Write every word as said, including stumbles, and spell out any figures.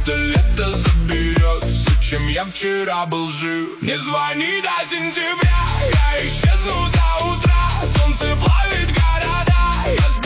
будто лето заберет все, чем я вчера был жив. Не звони до сентября, я исчезну до утра. Солнце плавит города, я